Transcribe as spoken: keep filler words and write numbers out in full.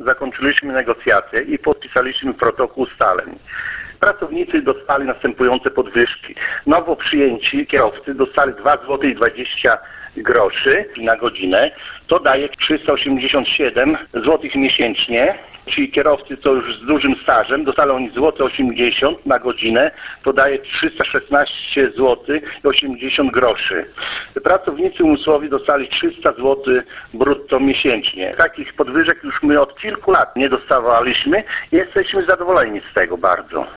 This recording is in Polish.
zakończyliśmy negocjacje i podpisaliśmy protokół ustaleń. Pracownicy dostali następujące podwyżki. Nowo przyjęci kierowcy dostali dwa złote dwadzieścia groszy na godzinę. To daje trzysta osiemdziesiąt siedem złotych miesięcznie. Ci kierowcy, co już z dużym stażem, dostali oni złote osiemdziesiąt na godzinę. To daje trzysta szesnaście złotych osiemdziesiąt groszy. Pracownicy umysłowi dostali trzysta złotych brutto miesięcznie. Takich podwyżek już my od kilku lat nie dostawaliśmy i jesteśmy zadowoleni z tego bardzo.